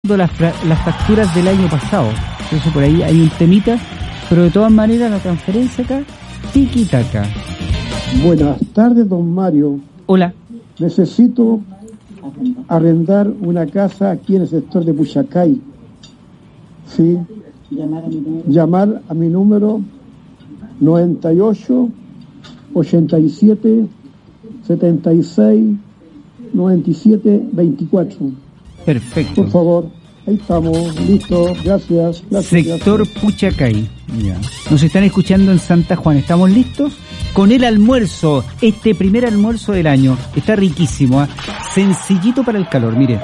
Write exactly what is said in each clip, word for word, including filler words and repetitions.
las, las facturas del año pasado. Entonces por ahí hay un temita, pero de todas maneras la transferencia acá, tiki-taka. Buenas tardes, don Mario. Hola. Necesito arrendar una casa aquí en el sector de Puchacay. Sí. Llamar a mi número. Llamar a mi número noventa y ocho, ochenta y siete, setenta y seis, noventa y siete, veinticuatro. Perfecto. Por favor, ahí estamos, listo, gracias. gracias Sector gracias. Puchacay. Ya. Nos están escuchando en Santa Juana. ¿Estamos listos? Con el almuerzo, este primer almuerzo del año. Está riquísimo, ¿eh? Sencillito para el calor, mire.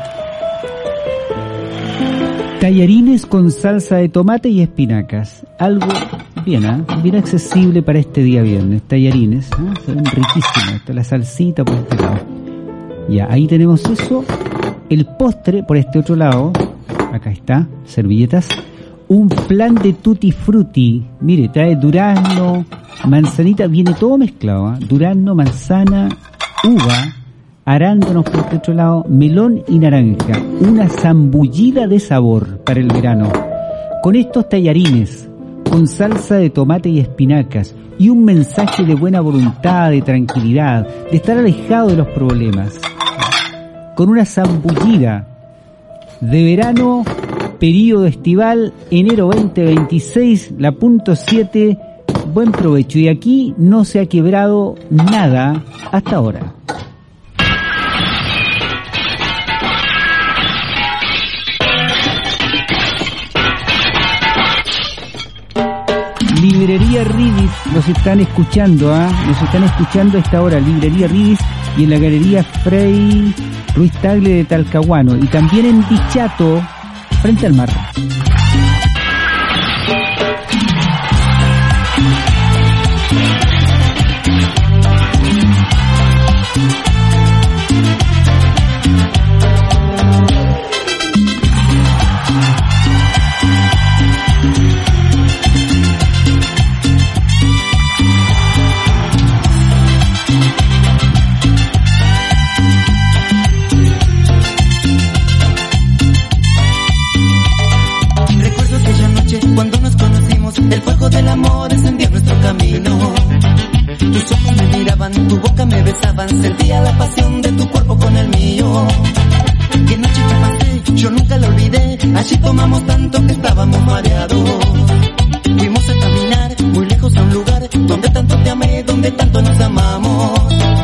Tallarines con salsa de tomate y espinacas. Algo bien, ¿eh? Bien accesible para este día viernes. Tallarines, ¿eh? Se ven riquísimos. Está la salsita por este lado. Ya, ahí tenemos eso. El postre por este otro lado. Acá está, servilletas. Un flan de tutti frutti. Mire, trae durazno, manzanita, viene todo mezclado, ¿eh? Durazno, manzana, uva, arándanos por este otro lado, melón y naranja. Una zambullida de sabor para el verano. Con estos tallarines, con salsa de tomate y espinacas, y un mensaje de buena voluntad, de tranquilidad, de estar alejado de los problemas. Con una zambullida de verano, periodo estival, enero veinte veintiséis, la punto siete, buen provecho. Y aquí no se ha quebrado nada hasta ahora. Librería Ridis, nos están escuchando, ¿ah? ¿eh? Nos están escuchando a esta hora, Librería Ridis, y en la Galería Frei Ruiz Tagle de Talcahuano, y también en Dichato, frente al mar. Cuando nos conocimos, el fuego del amor encendió nuestro camino. Tus ojos me miraban, tu boca me besaban, sentía la pasión de tu cuerpo con el mío. Qué noche que pasé, yo nunca lo olvidé, allí tomamos tanto que estábamos mareados. Fuimos a caminar muy lejos a un lugar donde tanto te amé, donde tanto nos amamos.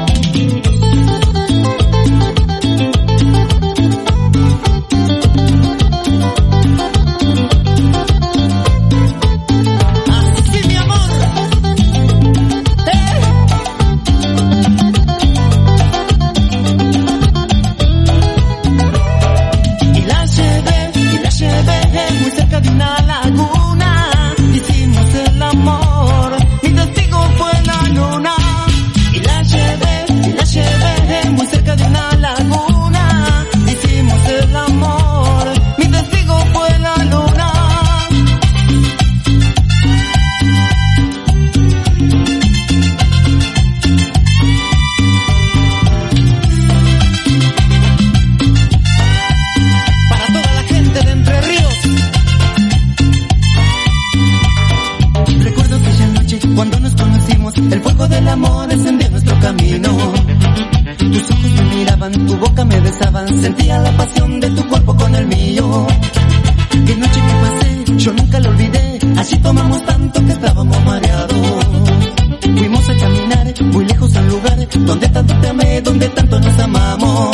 Sentía la pasión de tu cuerpo con el mío. Qué noche que pasé, yo nunca lo olvidé, allí tomamos tanto que estábamos mareados. Fuimos a caminar muy lejos al lugar donde tanto te amé, donde tanto nos amamos.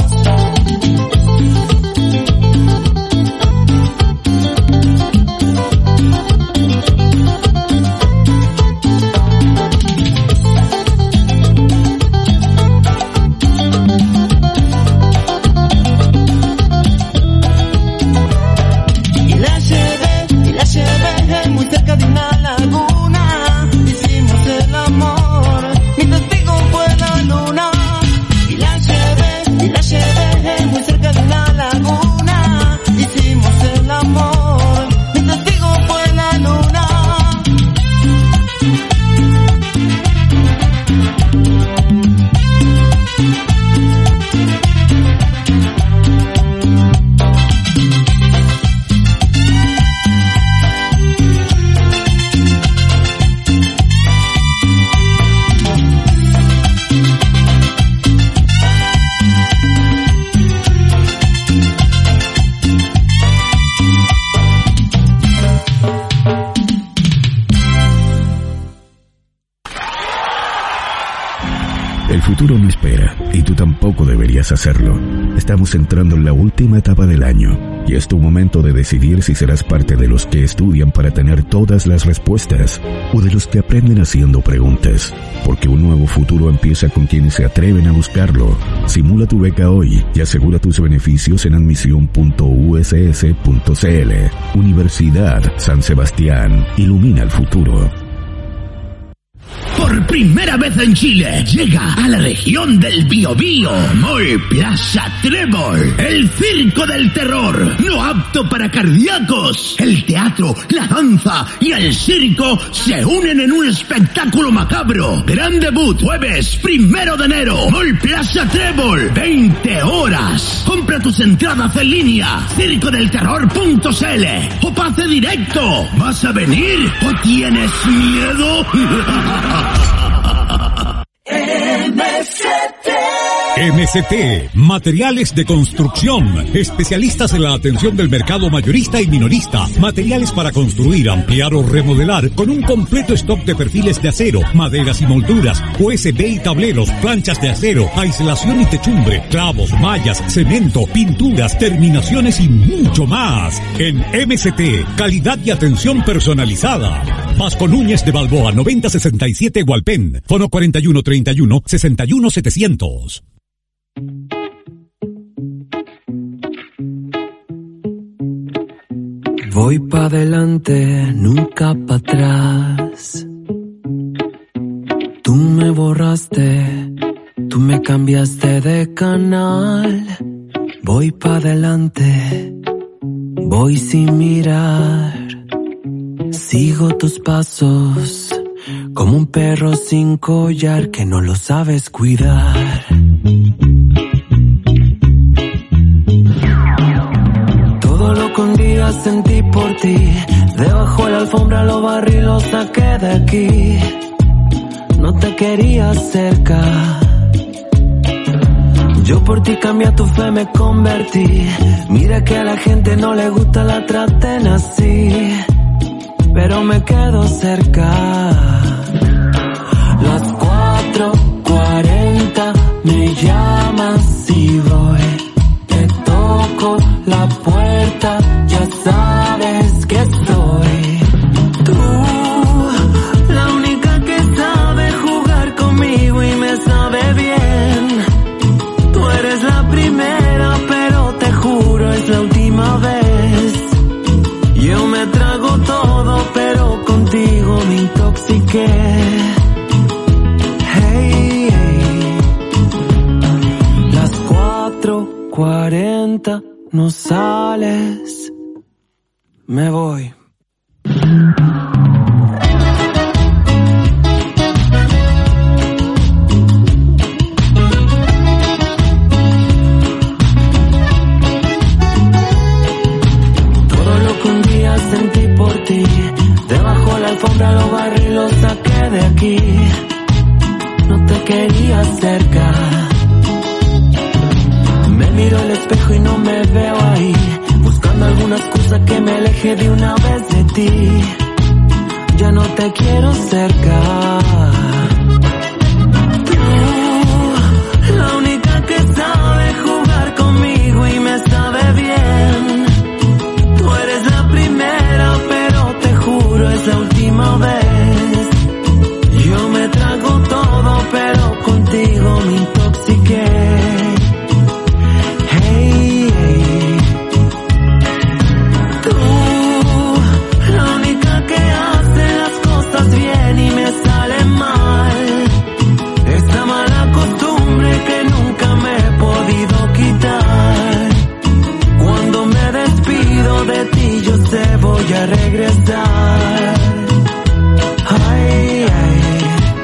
Muy cerca deberías hacerlo. Estamos entrando en la última etapa del año y es tu momento de decidir si serás parte de los que estudian para tener todas las respuestas o de los que aprenden haciendo preguntas, porque un nuevo futuro empieza con quienes se atreven a buscarlo. Simula tu beca hoy y asegura tus beneficios en admisión punto u s s punto c l. Universidad San Sebastián, ilumina el futuro. Por primera vez en Chile llega a la región del Biobío Mall Plaza Trébol, el circo del terror, no apto para cardíacos. El teatro, la danza y el circo se unen en un espectáculo macabro. Gran debut, jueves primero de enero, Mall Plaza Trébol, veinte horas. Compra tus entradas en línea, circo del terror punto c l o pase directo. ¿Vas a venir o tienes miedo? M C T M C T, materiales de construcción, especialistas en la atención del mercado mayorista y minorista, materiales para construir, ampliar o remodelar, con un completo stock de perfiles de acero, maderas y molduras, U S B y tableros, planchas de acero, aislación y techumbre, clavos, mallas, cemento, pinturas, terminaciones y mucho más. En M C T, calidad y atención personalizada. Vasco Núñez de Balboa, noventa sesenta y siete Hualpén, fono cuarenta y uno treinta y uno sesenta y uno setecientos. Voy pa' adelante, nunca pa' atrás. Tú me borraste, tú me cambiaste de canal. Voy pa' adelante, voy sin mirar. Sigo tus pasos, como un perro sin collar que no lo sabes cuidar. Todo lo que un día sentí por ti, debajo de la alfombra lo barrí y lo saqué de aquí. No te quería cerca, yo por ti cambié tu fe, me convertí. Mira que a la gente no le gusta la traten así, pero me quedo cerca. Las cuatro cuarenta me llamas y voy. Te toco la puerta, ya sabes que estoy. Tú, la única que sabe jugar conmigo y me sabe bien. Tú eres la primera, pero te juro es la última vez. Yo me trago todo, pero contigo me intoxiqué. Hey, hey. Las cuatro cuarenta no sales, me voy. Sentí por ti, debajo la alfombra lo barrí y lo saqué de aquí. No te quería cerca, me miro al espejo y no me veo ahí, buscando alguna excusa que me aleje de una vez de ti. Ya no te quiero cerca. Tú, la única que sabe jugar conmigo y me sabe bien. Tú eres la primera, pero te juro es la última vez. Yo me trago todo, pero contigo me intoxiqué. Hey, hey. Tú, la única que hace las cosas bien y me sale mal. Esta mala costumbre que nunca me he podido quitar. Cuando me despido de ti yo te voy a regresar. Ay, ay.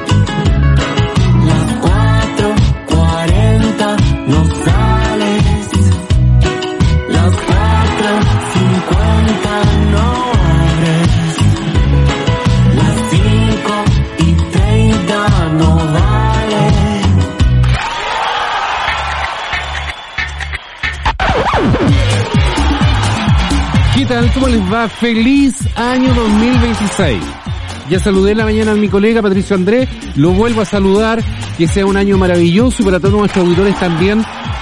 Las cuatro cuarenta no sales. Las cuatro cincuenta no abres. Las cinco y treinta no vale. ¿Qué tal? ¿Cómo les va? ¡Feliz año dos mil veintiséis! Ya saludé en la mañana a mi colega Patricio Andrés, lo vuelvo a saludar, que sea un año maravilloso y para todos nuestros auditores también,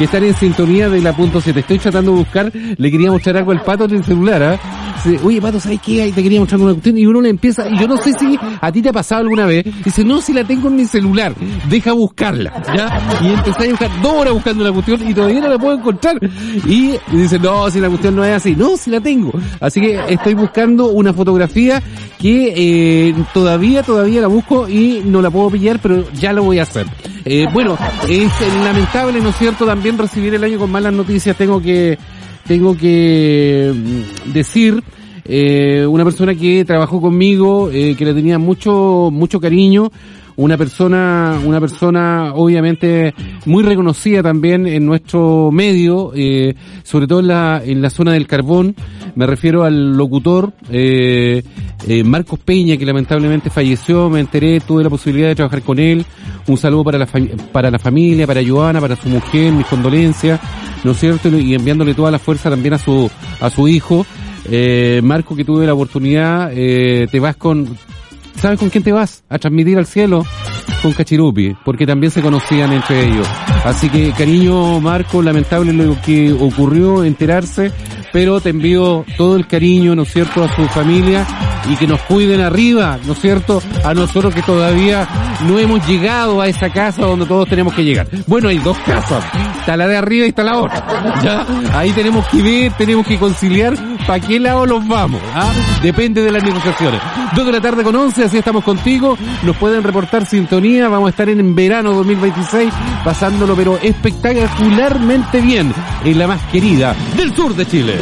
que están en sintonía de la punto siete. Estoy tratando de buscar, le quería mostrar algo al Pato en el celular, ¿ah? ¿eh? Oye, Pato, ¿sabes qué? Ahí te quería mostrar una cuestión y uno le empieza, y yo no sé si a ti te ha pasado alguna vez, dice, no, si la tengo en mi celular, deja buscarla, ¿ya? Y empecé a buscar dos horas buscando la cuestión y todavía no la puedo encontrar. Y dice, no, si la cuestión no es así, no, si la tengo. Así que estoy buscando una fotografía que eh, todavía, todavía la busco y no la puedo pillar, pero ya lo voy a hacer. Eh, bueno, es lamentable, ¿no es cierto?, también recibir el año con malas noticias. Tengo que, tengo que decir, eh, una persona que trabajó conmigo, eh, que le tenía mucho, mucho cariño, una persona, una persona obviamente muy reconocida también en nuestro medio, eh, sobre todo en la, en la zona del carbón. Me refiero al locutor, eh, eh, Marcos Peña, que lamentablemente falleció. Me enteré, tuve la posibilidad de trabajar con él. Un saludo para la, fam- para la familia, para Joana, para su mujer, mis condolencias, ¿no es cierto? Y enviándole toda la fuerza también a su, a su hijo. Eh, Marco, que tuve la oportunidad, eh, te vas con, ¿sabes con quién te vas? A transmitir al cielo, con Cachirupi, porque también se conocían entre ellos. Así que, cariño, Marco, lamentable lo que ocurrió, enterarse, pero te envío todo el cariño, ¿no es cierto?, a su familia, y que nos cuiden arriba, ¿no es cierto?, a nosotros que todavía no hemos llegado a esa casa donde todos tenemos que llegar. Bueno, hay dos casas, está la de arriba y está la otra, ¿ya? Ahí tenemos que ver, tenemos que conciliar para qué lado los vamos, ¿ah? Depende de las negociaciones. Dos de la tarde con once, así estamos contigo, nos pueden reportar sintonía, vamos a estar en verano dos mil veintiséis, pasándolo pero espectacularmente bien, en la más querida del sur de Chile.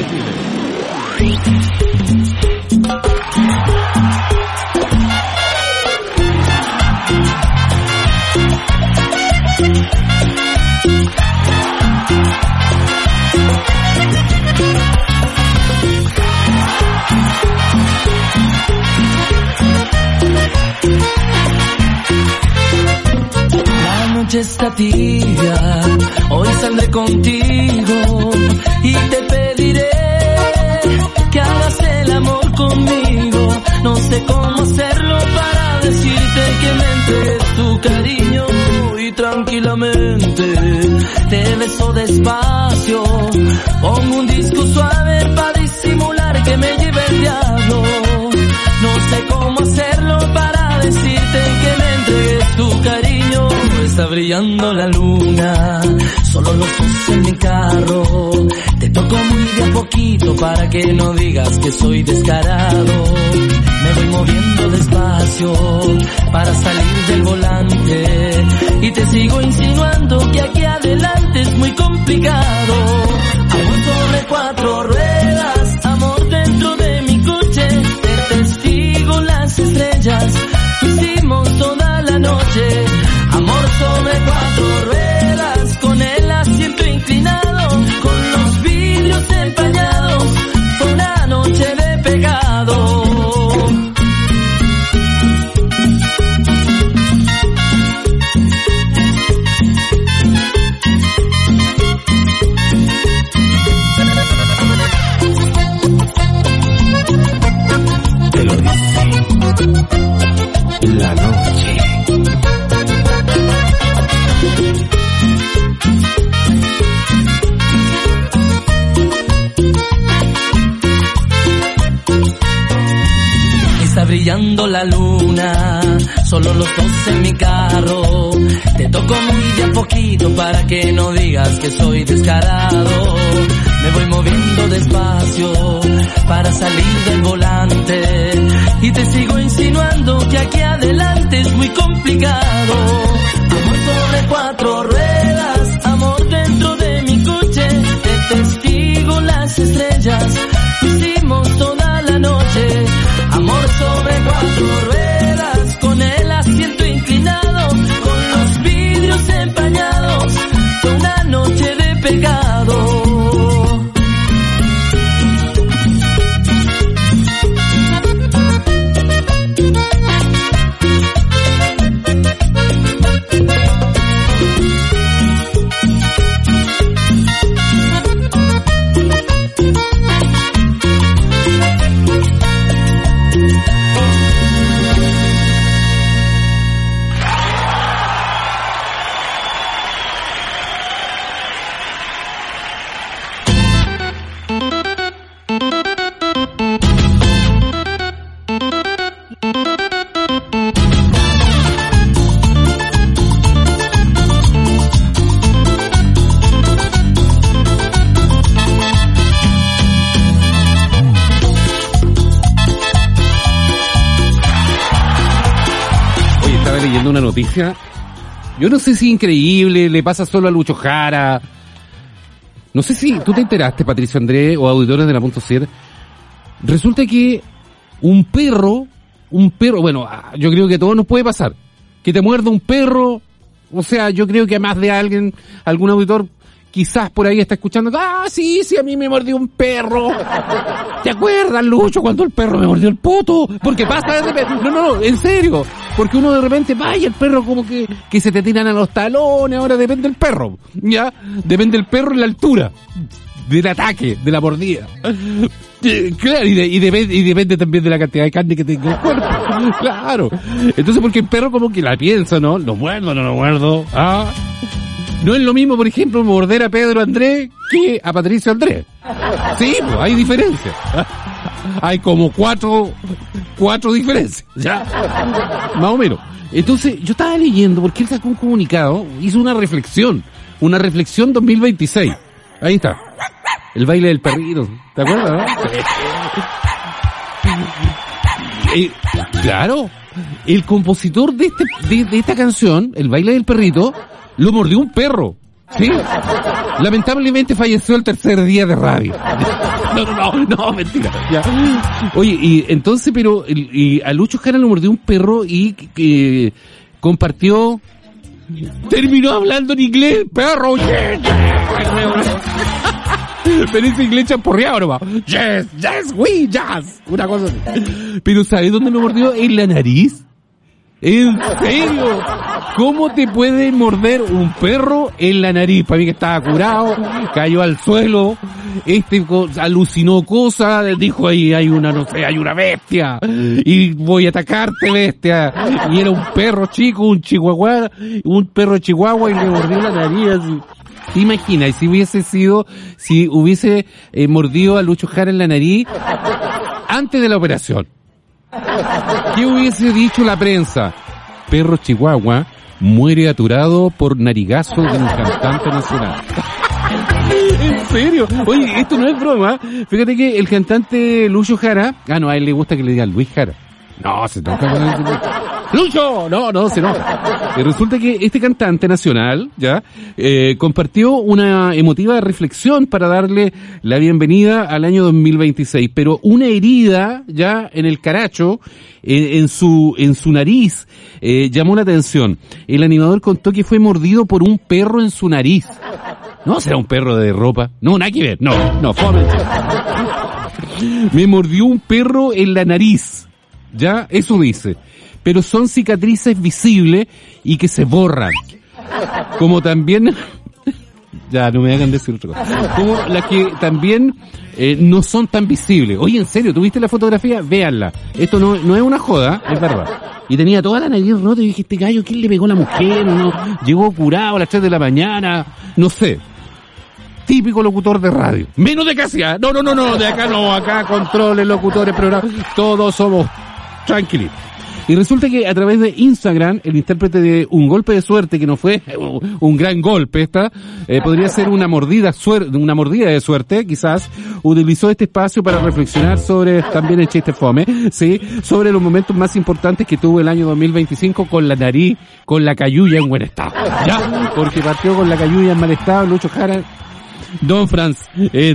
La noche está tibia, hoy saldré contigo y te pediré que hagas el amor conmigo. No sé cómo hacerlo para decirte que me entregues tu cariño y tranquilamente te beso despacio. Pongo un disco suave para disimular que me lleve el diablo. No sé cómo hacerlo para decirte que me entregues tu cariño. Está brillando la luna, solo los dos en mi carro. Te toco muy de a poquito para que no digas que soy descarado. Me voy moviendo despacio para salir del volante y te sigo insinuando que aquí adelante es muy complicado. Amor sobre cuatro ruedas, amor dentro de mi coche, te testigo las estrellas, hicimos toda la noche. Amor sobre cuatro ruedas, con el asiento inclinado, con los vidrios empañados, fue una noche de pecado. Te lo dice la noche. Está brillando la luna, solo los dos en mi carro. Te toco muy de a poquito para que no digas que soy descarado. Me voy moviendo despacio para salir del volante y te sigo insinuando que aquí adelante es muy complicado. Amor sobre cuatro ruedas, amor dentro de mi coche, te testigo las estrellas, hicimos toda la noche. Amor sobre cuatro ruedas, con el asiento inclinado, con los vidrios empañados, fue una noche de pecado. leyendo una noticia. Yo no sé si increíble, le pasa solo a Lucho Jara. No sé si tú te enteraste, Patricio Andrés, o auditores de la punto siete. Resulta que un perro, un perro, bueno, yo creo que a todos nos puede pasar. Que te muerda un perro, o sea, yo creo que a más de alguien, algún auditor, quizás por ahí está escuchando, ah, sí, sí, a mí me mordió un perro. ¿Te acuerdas, Lucho, cuando el perro me mordió el poto? Porque pasa de repente, no, no, no, en serio, porque uno de repente, vaya, el perro como que, que se te tiran a los talones, ahora depende del perro, ya, depende del perro en la altura, del ataque, de la mordida. Claro, y, de, y, depende, y depende también de la cantidad de carne que tenga el cuerpo, claro. Entonces, porque el perro como que la piensa, ¿no? ¿Lo muerdo, no lo muerdo? Ah... No es lo mismo, por ejemplo, morder a Pedro Andrés que a Patricio Andrés. Sí, pues hay diferencias. Hay como cuatro, cuatro diferencias, ya. Más o menos. Entonces, yo estaba leyendo porque él sacó un comunicado, hizo una reflexión, una reflexión dos mil veintiséis. Ahí está. El baile del perrito. ¿Te acuerdas, no? Eh, claro. El compositor de este, de, de esta canción, El baile del perrito, lo mordió un perro, ¿sí? Lamentablemente falleció el tercer día de radio. No, no, no, no, mentira. Ya. Oye, y entonces, pero, y, y a Lucho Jara lo mordió un perro y que compartió, terminó hablando en inglés, perro, yes, yes. Pero ese inglés champorreado nomás. Yes, yes, we, yes. Una cosa así. Pero ¿sabes dónde lo mordió? En la nariz. ¿En serio? ¿Cómo te puede morder un perro en la nariz? Para mí que estaba curado, cayó al suelo, este alucinó cosas, dijo ahí hay una, no sé, hay una bestia, y voy a atacarte, bestia. Y era un perro chico, un chihuahua, un perro chihuahua, y le mordió la nariz así. ¿Te imaginas? Y si hubiese sido, si hubiese eh, mordido a Lucho Jara en la nariz antes de la operación, ¿qué hubiese dicho la prensa? Perro chihuahua muere aturado por narigazo de un cantante nacional. ¿En serio? Oye, esto no es broma. Fíjate que el cantante Lucho Jara, ah, no, a él le gusta que le digan Luis Jara. No, se toca con el... ¡Lucho! No, no, se enoja. Y resulta que este cantante nacional, ya, eh, compartió una emotiva reflexión para darle la bienvenida al año dos mil veintiséis, pero una herida, ya, en el caracho, eh, en su, en su nariz, eh, llamó la atención. El animador contó que fue mordido por un perro en su nariz. ¿No será un perro de ropa? No, nada que ver. No, no, fome. Me mordió un perro en la nariz. Ya, eso dice. Pero son cicatrices visibles y que se borran. Como también... ya, no me hagan decir otra cosa. Como las que también eh, no son tan visibles. Oye, en serio, ¿tuviste la fotografía? Véanla. Esto no, no es una joda, es verdad. Y tenía toda la nariz rota y dije, este gallo, ¿quién le pegó a la mujer? ¿O no? Llegó curado a las tres de la mañana. No sé. Típico locutor de radio. Menos de Casia. No, no, no, no. De acá no. Acá controles, locutores, programas. Todos somos tranquilitos. Y resulta que a través de Instagram, el intérprete de Un Golpe de Suerte, que no fue un gran golpe esta, eh, podría ser una mordida suerte, una mordida de suerte, quizás, utilizó este espacio para reflexionar sobre, también el chiste fome, sí, sobre los momentos más importantes que tuvo el año dos mil veinticinco con la nariz, con la cayuya en buen estado, ya, porque partió con la cayuya en mal estado, Lucho Jara, Don Franz, eh,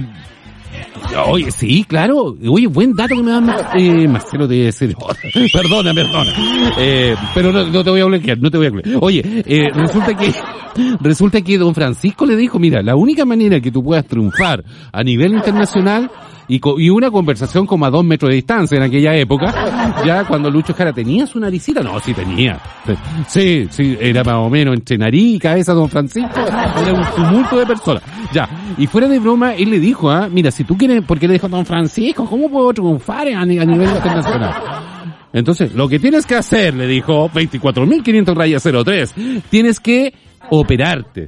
oye, sí, claro. Oye, buen dato que me dan, eh, Marcelo, te voy a decir. Oh, perdona, perdona. Eh, pero no, no te voy a bloquear, no te voy a bloquear. Oye, eh, resulta que, resulta que Don Francisco le dijo, mira, la única manera que tú puedas triunfar a nivel internacional y, co- y una conversación como a dos metros de distancia en aquella época, ya cuando Lucho Jara tenía su naricita, no, sí tenía. Sí, sí, era más o menos entre nariz y cabeza Don Francisco, era un tumulto de personas. Ya, y fuera de broma, él le dijo, ah, mira, si tú quieres, porque le dijo Don Francisco, ¿cómo puedo triunfar a, a nivel internacional? Entonces, lo que tienes que hacer, le dijo, veinticuatro mil quinientos raya cero tres, tienes que operarte.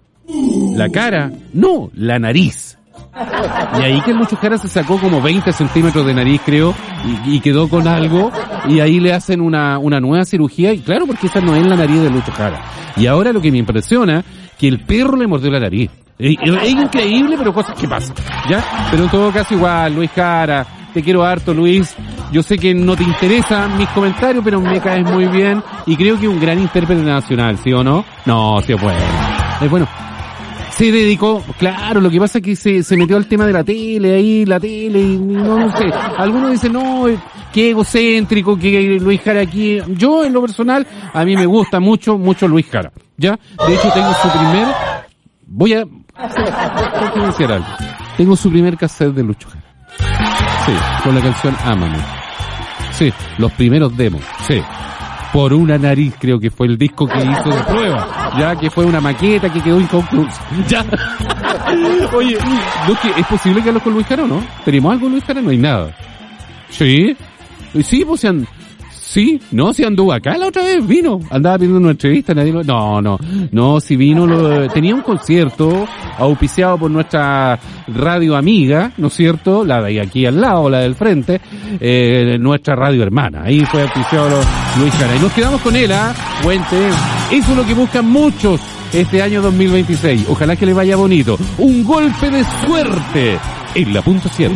La cara, no, la nariz. Y ahí que el Lucho Jara se sacó como veinte centímetros de nariz, creo, y, y quedó con algo, y ahí le hacen una, una nueva cirugía, y claro, porque esa no es la nariz de Lucho Jara. Y ahora lo que me impresiona, que el perro le mordió la nariz. Es, es increíble, pero cosas que pasan, ¿ya? Pero en todo caso igual, Luis Jara, te quiero harto, Luis. Yo sé que no te interesan mis comentarios, pero me caes muy bien y creo que un gran intérprete nacional, ¿sí o no? No, sí, pues. Es bueno. Se dedicó, claro, lo que pasa es que se, se metió al tema de la tele, ahí, la tele, y no, no sé. Algunos dicen, no, qué egocéntrico, que Luis Jara aquí. Yo, en lo personal, a mí me gusta mucho, mucho Luis Jara, ¿ya? De hecho, tengo su primer, voy a, tengo que decir algo. Tengo su primer cassette de Lucho Jara. Sí, con la canción Ámame. Sí, los primeros demos, sí. Por una nariz, creo que fue el disco que hizo de prueba, ya que fue una maqueta que quedó inconclusa. Ya. Oye, ¿no, que ¿es posible que habló con Luis Jara o no? ¿Tenemos algo con Luis Jara? No hay nada. Sí, sí, pues se han... Sí, no, si anduvo acá la otra vez, vino, andaba pidiendo una entrevista, nadie lo... No, no, no, si vino, lo... tenía un concierto auspiciado por nuestra radio amiga, ¿no es cierto? La de aquí al lado, la del frente, eh, nuestra radio hermana, ahí fue auspiciado Luis Jara. Y nos quedamos con él, ¿ah? Puente, eso es lo que buscan muchos este año dos mil veintiséis, ojalá que le vaya bonito, un golpe de suerte en la punto siete.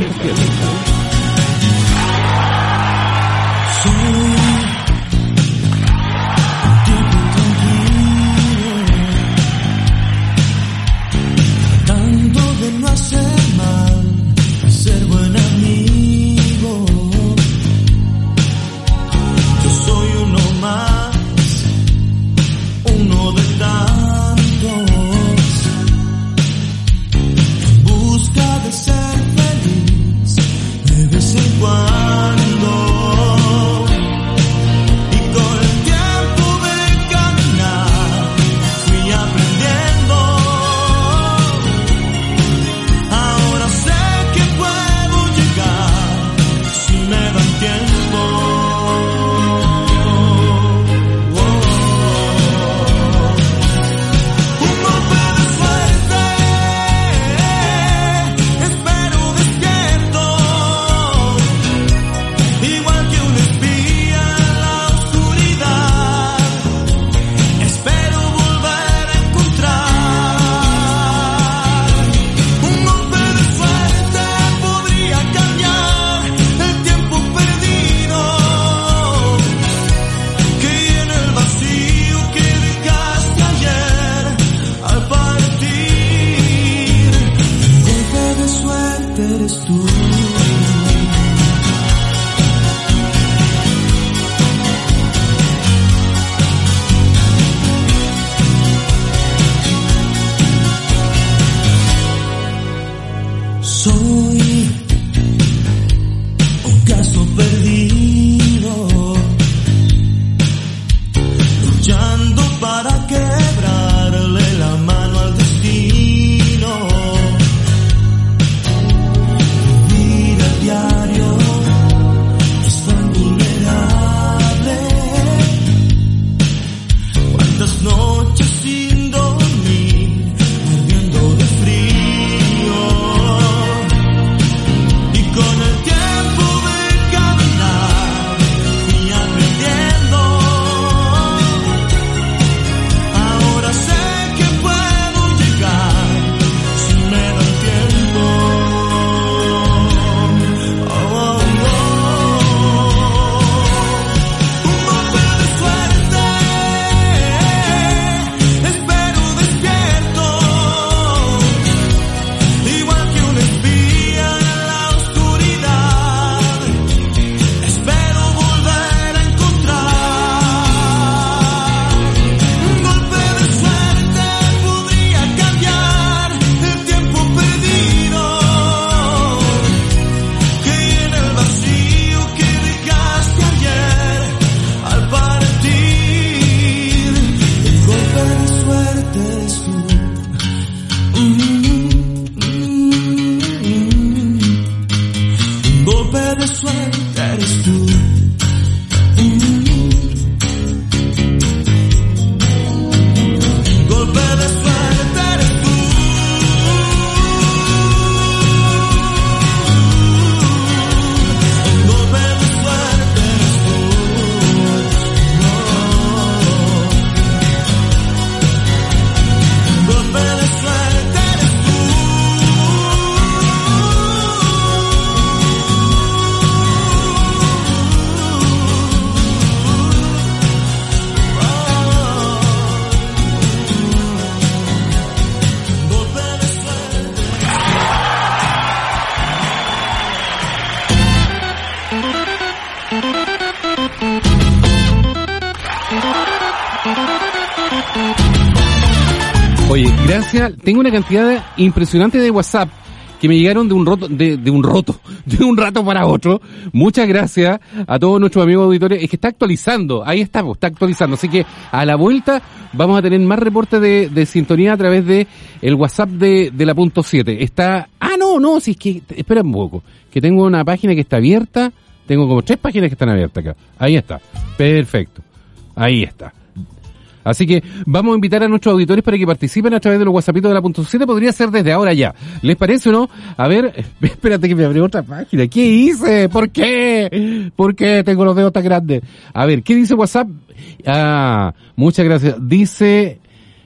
Gracias. Tengo una cantidad impresionante de WhatsApp que me llegaron de un roto, de, de un roto, de un rato para otro. Muchas gracias a todos nuestros amigos auditores. Es que está actualizando, ahí estamos, está actualizando. Así que a la vuelta vamos a tener más reportes de, de sintonía a través de el WhatsApp de, de la punto siete. Está, ah no, no, si es que, espera un poco, que tengo una página que está abierta, tengo como tres páginas que están abiertas acá. Ahí está, perfecto, ahí está. Así que vamos a invitar a nuestros auditores para que participen a través de los WhatsAppitos de la punto siete. Podría ser desde ahora ya. ¿Les parece o no? A ver, espérate que me abrió otra página. ¿Qué hice? ¿Por qué? ¿Por qué tengo los dedos tan grandes? A ver, ¿qué dice WhatsApp? Ah, muchas gracias. Dice,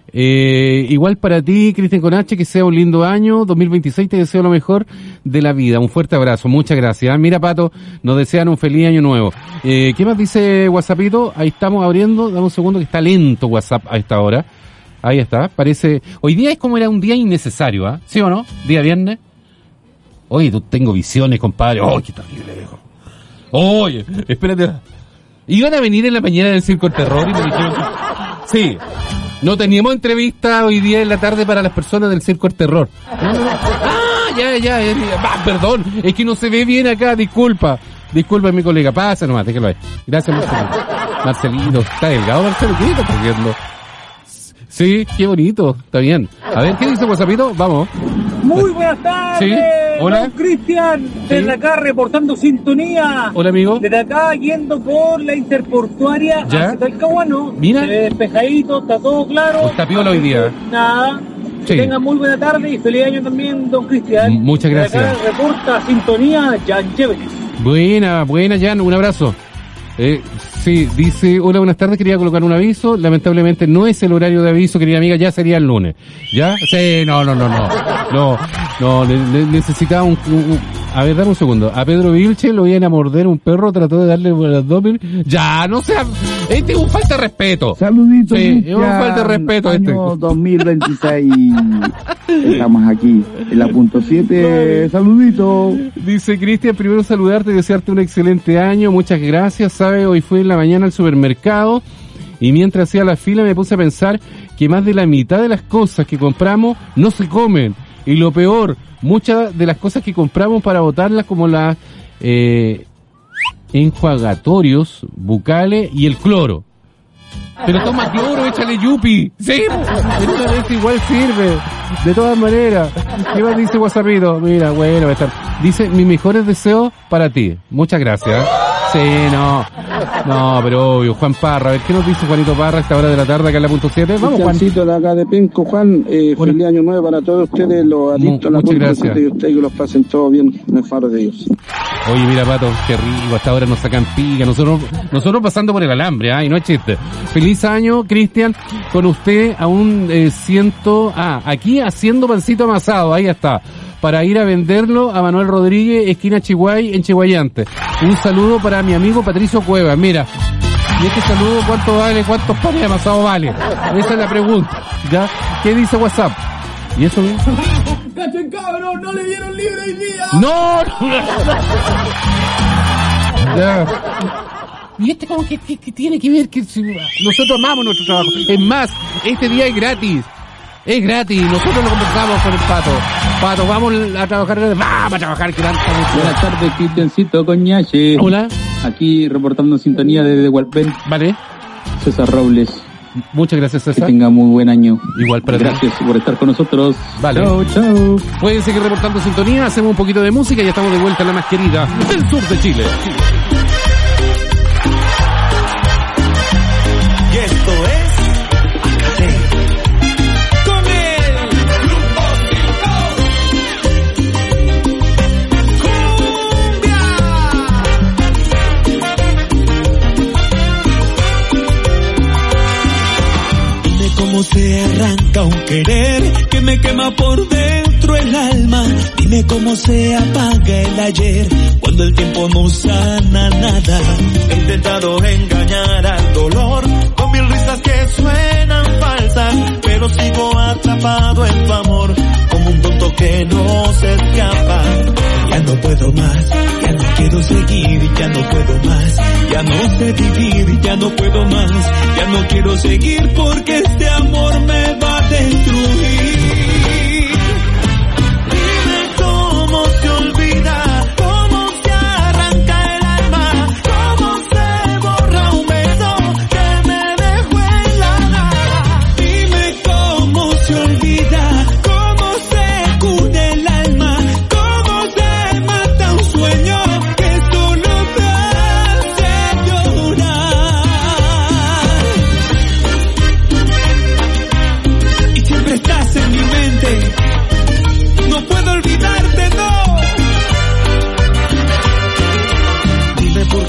eh, igual para ti, Cristian con H, que sea un lindo año. dos mil veintiséis, te deseo lo mejor de la vida. Un fuerte abrazo. Muchas gracias. Mira, Pato, nos desean un feliz año nuevo. Eh, ¿qué más dice WhatsAppito? Ahí estamos abriendo. Dame un segundo que está lento WhatsApp a esta hora. Ahí está. Parece, hoy día es como era un día innecesario, ¿ah? ¿eh? ¿Sí o no? Día viernes. Oye, tú tengo visiones, compadre. ¡Oh, qué terrible, viejo! Oye, espérate. Iban a venir en la mañana del Circo del Terror y me dijeron que... Sí. No teníamos entrevista hoy día en la tarde para las personas del Circo del Terror. No, no, no. Ah, ya, ya, ya. Ah, perdón. Es que no se ve bien acá. Disculpa. Disculpa, mi colega. Pasa nomás, déjalo ahí. Gracias, Marcelito. Marcelito. Está delgado, Marcelo. ¿Qué estás haciendo? Sí, qué bonito. Está bien. A ver, ¿qué dice WhatsAppito? Vamos. Muy buenas tardes. Sí. Hola. Don Cristian, desde Sí. acá reportando sintonía. Hola, amigo. Desde acá yendo por la interportuaria ¿Ya? hacia Talcahuano. Mira. Se ve despejadito, está todo claro. Está piola hoy día. Nada. Sí. Que tengan muy buena tarde y feliz año también, don Cristian. Muchas gracias. Desde acá reporta sintonía Jan Chévere. Buena, buena, Jan, un abrazo. Eh, sí, dice, hola, buenas tardes, quería colocar un aviso, lamentablemente no es el horario de aviso, querida amiga, ya sería el lunes. ¿Ya? Sí, no, no, no, no, no, no, ne- ne- necesitaba un, un- un- a ver, dame un segundo, a Pedro Vilche lo iban a morder un perro, trató de darle por el abdomen, ya, no sea, este es un falta de respeto. Saluditos, Sí, es un falta de respeto este. año dos mil veintiséis. Estamos aquí en la punto siete. Saluditos. Dice Cristian, primero saludarte y desearte un excelente año, muchas gracias, sabe, hoy fui en la mañana al supermercado y mientras hacía la fila me puse a pensar que más de la mitad de las cosas que compramos no se comen, y lo peor, muchas de las cosas que compramos para botarlas como las eh, enjuagatorios bucales y el cloro. Pero toma cloro, échale yupi. Sí, esta vez igual sirve. De todas maneras. ¿Qué más dice WhatsAppito? Mira, bueno, va a estar. Dice, mis mejores deseos para ti. Muchas gracias. Sí, no. No, pero obvio. Juan Parra. A ver, ¿qué nos dice Juanito Parra a esta hora de la tarde acá en la punto siete? Vamos, Juan. Juancito de acá de Penco, Juan, eh, feliz año nuevo para todos ustedes, los adictos a la muchas punto gracias. siete y ustedes que los pasen todo bien, me faro de Dios. Oye, mira, Pato, qué rico, hasta ahora nos sacan pica, nosotros nosotros pasando por el alambre, ¿ah? Y no es chiste. Feliz año, Cristian, con usted aún eh, siento, ah, aquí haciendo pancito amasado, ahí está, para ir a venderlo a Manuel Rodríguez, esquina Chihuay, en Chihuayante. Un saludo para mi amigo Patricio Cuevas, mira. Y este saludo, ¿cuánto vale? ¿Cuántos panes amasados vale? Esa es la pregunta, ¿ya? ¿Qué dice WhatsApp? ¿Y eso bien? ¡Cachen, cabrón! ¡No le dieron libre hoy día! ¡No! Ya. Y este como que, que, que tiene que ver que si- nosotros amamos nuestro trabajo. Es más, este día es gratis. Es gratis. Nosotros lo conversamos con el Pato. Pato, vamos a trabajar. Vamos a trabajar. Que tanta Buenas tardes, Cristiancito Coñache. Hola. Aquí reportando sintonía desde Hualpén. Vale. César Robles. Muchas gracias, César. Que tenga muy buen año. Igual para ti. Gracias por estar con nosotros. Vale. Chao, chao. Pueden seguir reportando sintonía. Hacemos un poquito de música y ya estamos de vuelta en la más querida del sur de Chile. Y esto es Acate. Con el Grupo Dime cómo se arranca un querer que me quema por dentro el alma. Dime cómo se apaga el ayer cuando el tiempo no sana nada. He intentado engañar al dolor con mil risas que suenan falsas, pero sigo atrapado en tu amor como un tonto que no se escapa. Ya no puedo más, ya no quiero seguir, ya no puedo más, ya no sé vivir, ya no puedo más, ya no quiero seguir porque este amor me va a destruir.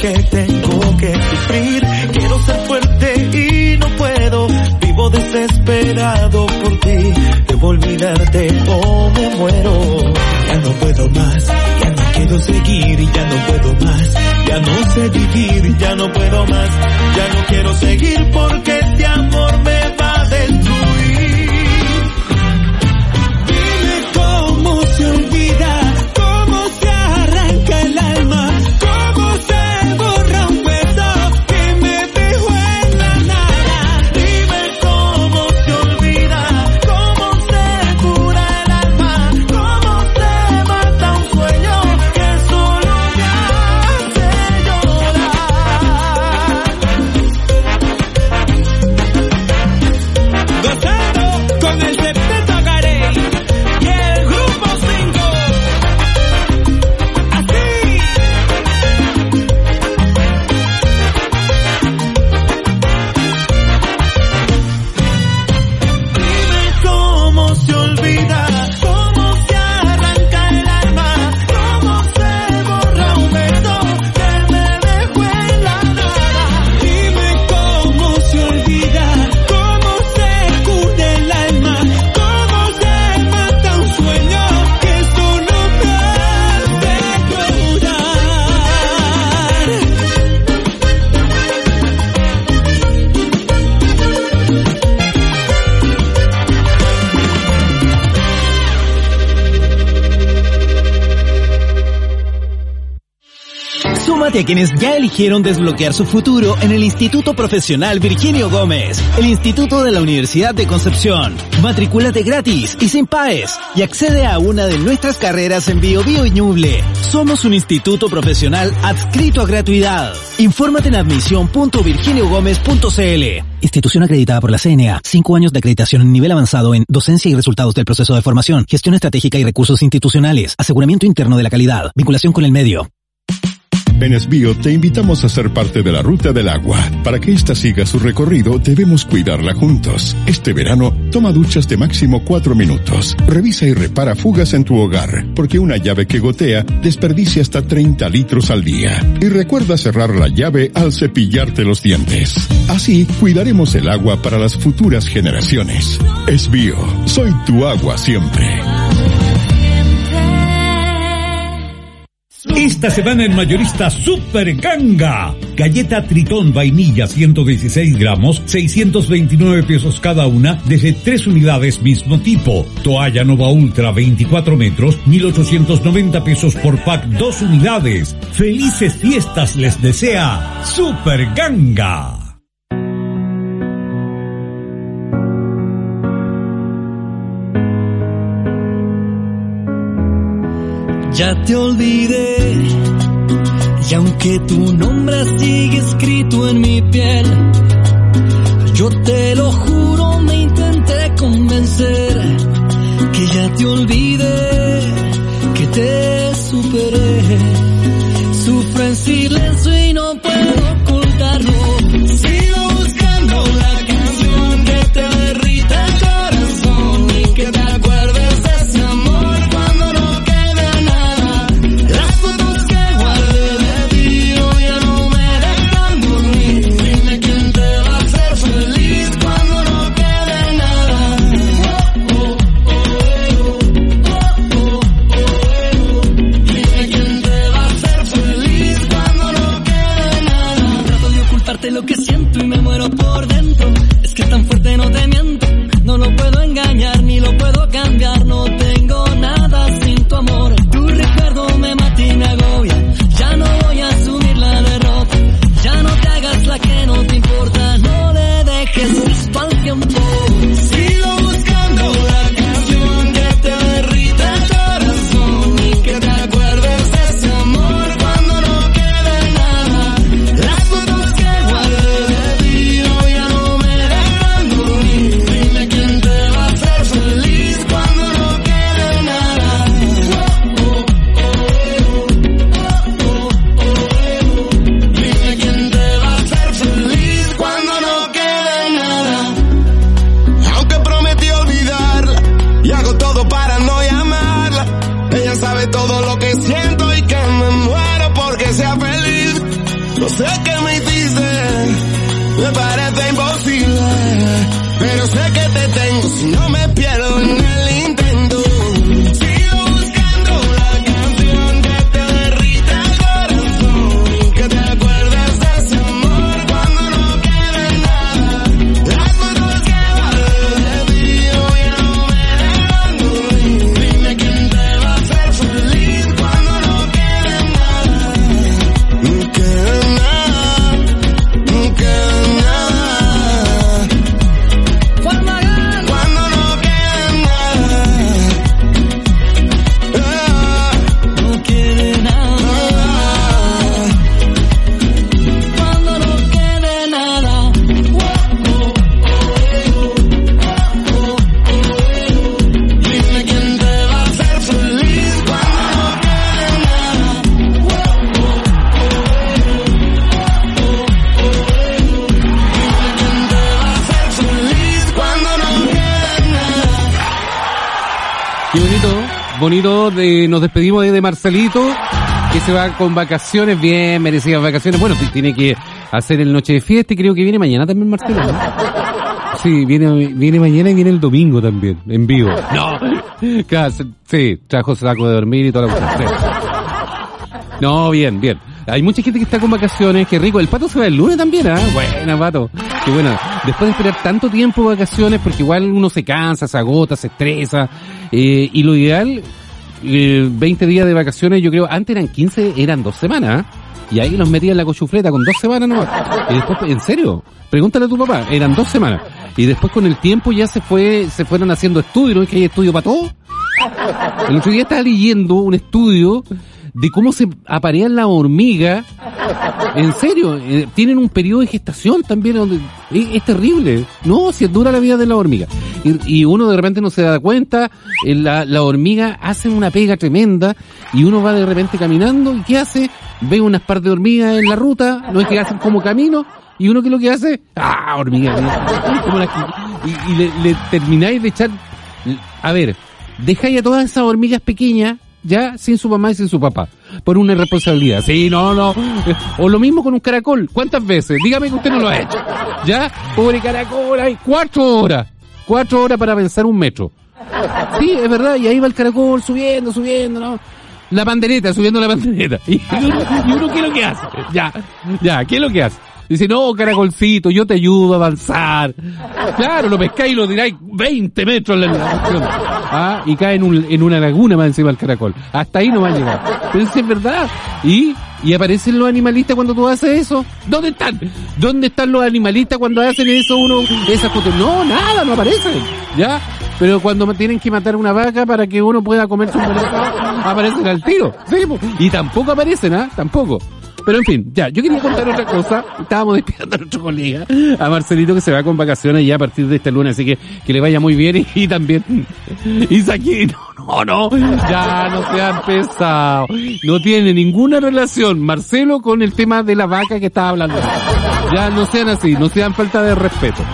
porque tengo que sufrir. Quiero ser fuerte y no puedo, vivo desesperado por ti. Debo olvidarte o me muero. Ya no puedo más, ya no quiero seguir y ya no puedo más. Ya no sé vivir, ya no puedo más. Ya no quiero seguir porque este amor me va a destruir. Dime cómo se olvida, cómo se arranca el alma, cómo se borra un beso que me dejó en la nada. Dime cómo se olvida, cómo se cura el alma, cómo se mata un sueño que solo me hace llorar. Gozando con el Septeto Garey y el Grupo cinco. Así. Dime cómo se olvida, cómo se arranca el alma, cómo se borra un beso que me dejó en la nada. Dime cómo se olvida, cómo se cura el alma, cómo se mata un sueño que solo me hace llorar. Súmate a quienes ya eligieron desbloquear su futuro en el Instituto Profesional Virginio Gómez, el Instituto de la Universidad de Concepción. Matricúlate gratis y sin paes y accede a una de nuestras carreras en Bio Bio y Ñuble. Somos un instituto profesional adscrito a gratuidad. Infórmate en admisión punto virginio gómez punto c l. Institución acreditada por la C N A. Cinco años de acreditación en nivel avanzado en docencia y resultados del proceso de formación, gestión estratégica y recursos institucionales, aseguramiento interno de la calidad, vinculación con el medio. En Esbio te invitamos a ser parte de la Ruta del Agua. Para que ésta siga su recorrido, debemos cuidarla juntos. Este verano, toma duchas de máximo cuatro minutos. Revisa y repara fugas en tu hogar, porque una llave que gotea desperdicia hasta treinta litros al día. Y recuerda cerrar la llave al cepillarte los dientes. Así, cuidaremos el agua para las futuras generaciones. Esbio, soy tu agua siempre. Esta semana en Mayorista Super Ganga. Galleta Tritón vainilla ciento dieciséis gramos, seiscientos veintinueve pesos cada una, desde tres unidades mismo tipo. Toalla Nova Ultra veinticuatro metros, mil ochocientos noventa pesos por pack, dos unidades. Felices fiestas les desea Super Ganga. Ya te olvidé, y aunque tu nombre sigue escrito en mi piel, yo te lo juro, me intenté convencer que ya te olvidé, que te superé. Sufro en silencio y no puedo ocultarlo. Sigo buscando la canción que te derrita el corazón y que te acuerdes de ese amor cuando no quede nada. Las fotos que guardé de ti hoy ya no me dejan dormir. Dime quién te va a hacer feliz cuando no quede nada. Oh, oh, oh, oh, oh, oh. Dime quién te va a hacer feliz cuando no quede nada. Trato de ocultarte lo que siento y me muero por dentro. Es que tan fuerte no te miento, no lo puedo engañar ni lo puedo cambiar. No tengo nada sin tu amor. Tu recuerdo me mata y me agobia. Ya no voy a asumir la derrota. Ya no te hagas la que no te importa. No le dejes esto al tiempo. Sigo buscando la canción que te derrita el corazón y que te acuerdes de ese amor cuando no quede nada. Las fotos que guardé de ti hoy ya no me dejan dormir. Dime quién te va a hacer feliz cuando no quede nada. Oh, oh, oh, oh, No sé qué me hiciste, me parece imposible, pero sé que te tengo si no me pierdo en el intento. Sigo buscando la canción que te derrita el corazón, que te acuerdas de ese amor cuando no quede nada. Las fotos que guardé de ti hoy ya no me dejan dormir. Dime quién te va a hacer feliz cuando no quede nada. No quede nada, no quede nada. Cuando no quede nada, no quede nada. Cuando no quede nada. Dime quién te va a hacer feliz cuando no quede nada. Dime quién te va a hacer feliz cuando no quede nada. Qué bonito, bonito, de, nos despedimos de, de Marcelito, que se va con vacaciones, bien merecidas vacaciones. Bueno, t- tiene que hacer el noche de fiesta y creo que viene mañana también Marcelo, ¿no? Sí, viene, viene mañana y viene el domingo también, en vivo. No, claro, sí, trajo saco de dormir y toda la cosa. Sí. No, bien, bien. Hay mucha gente que está con vacaciones, qué rico. El Pato se va el lunes también, ¿ah? Buena, Pato. Qué buena. Después de esperar tanto tiempo de vacaciones, porque igual uno se cansa, se agota, se estresa, eh, y lo ideal, eh, veinte días de vacaciones, yo creo, antes eran quince, eran dos semanas, ¿ah? Y ahí los metía en la cochufleta con dos semanas nomás. Y después, ¿en serio? Pregúntale a tu papá, eran dos semanas. Y después con el tiempo ya se fue, se fueron haciendo estudios, ¿no es que hay estudio para todo? El otro día estaba leyendo un estudio de cómo se aparean las hormigas. En serio, eh, tienen un periodo de gestación también donde es, es terrible. No, si es dura la vida de la hormiga. Y, y uno de repente no se da cuenta, eh, la, la hormiga hacen una pega tremenda y uno va de repente caminando y ¿qué hace? Ve unas par de hormigas en la ruta, no es que hacen como camino y uno que lo que hace, ah, hormiga, como la, y, y le, le termináis de echar, a ver, dejáis a todas esas hormigas pequeñas ya sin su mamá y sin su papá, por una irresponsabilidad. Sí, no, no. O lo mismo con un caracol. ¿Cuántas veces? Dígame que usted no lo ha hecho. Ya, pobre caracol, hay cuatro horas. Cuatro horas para avanzar un metro. Sí, es verdad, y ahí va el caracol subiendo, subiendo, ¿no? La pandereta, subiendo la pandereta. Y uno, y uno ¿qué es lo que hace? Ya, ya, ¿qué es lo que hace? Dice, no, caracolcito, yo te ayudo a avanzar. Claro, lo pescáis y lo tiráis veinte metros en la dirección. Ah, y cae en, un, en una laguna más encima del caracol. Hasta ahí no va a llegar. Pero eso es verdad. Y, y aparecen los animalistas cuando tú haces eso. ¿Dónde están? ¿Dónde están los animalistas cuando hacen eso uno? Esas cosas. No, nada, no aparecen. ¿Ya? Pero cuando tienen que matar una vaca para que uno pueda comerse un mercado, aparecen al tiro. ¿Sí? Y tampoco aparecen, ¿ah? Tampoco. Pero en fin, ya, yo quería contar otra cosa. Estábamos despidiendo a nuestro colega, a Marcelito, que se va con vacaciones ya a partir de este lunes, así que que le vaya muy bien y, y también Isaki, no, no, no, ya no sean pesados. No tiene ninguna relación Marcelo con el tema de la vaca que estaba hablando. Ya no sean así, no sean falta de respeto.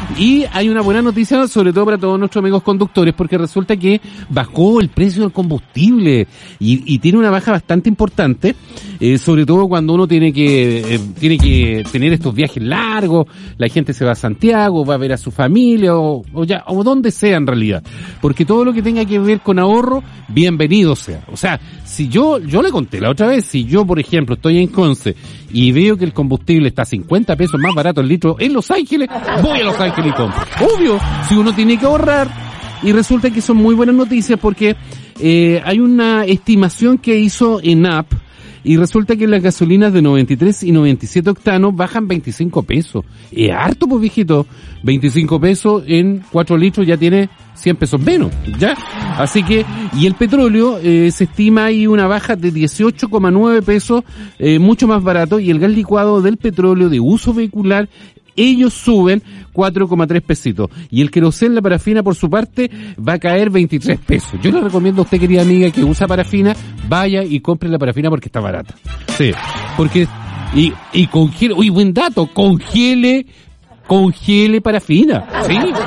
Y hay una buena noticia, sobre todo para todos nuestros amigos conductores, porque resulta que bajó el precio del combustible y, y tiene una baja bastante importante, eh, sobre todo cuando uno tiene que eh, tiene que tener estos viajes largos, la gente se va a Santiago, va a ver a su familia o, o ya o donde sea en realidad, porque todo lo que tenga que ver con ahorro, bienvenido sea. O sea, si yo yo le conté la otra vez, si yo por ejemplo estoy en Conce y veo que el combustible está a cincuenta pesos más barato el litro en Los Ángeles, voy a Los Ángeles y compro. Obvio, si uno tiene que ahorrar, y resulta que son muy buenas noticias porque eh, hay una estimación que hizo ENAP y resulta que las gasolinas de noventa y tres y noventa y siete octanos bajan veinticinco pesos. Es harto, pues, viejito. veinticinco pesos en cuatro litros ya tiene cien pesos menos, ¿ya? Así que, y el petróleo, eh, se estima ahí una baja de dieciocho coma nueve pesos, eh, mucho más barato, y el gas licuado del petróleo de uso vehicular, ellos suben cuatro coma tres pesitos. Y el querosén, la parafina, por su parte, va a caer veintitrés pesos. Yo le recomiendo a usted, querida amiga, que usa parafina, vaya y compre la parafina porque está barata. Sí, porque, y, y congele, uy, buen dato, congele, congele parafina, ¿sí?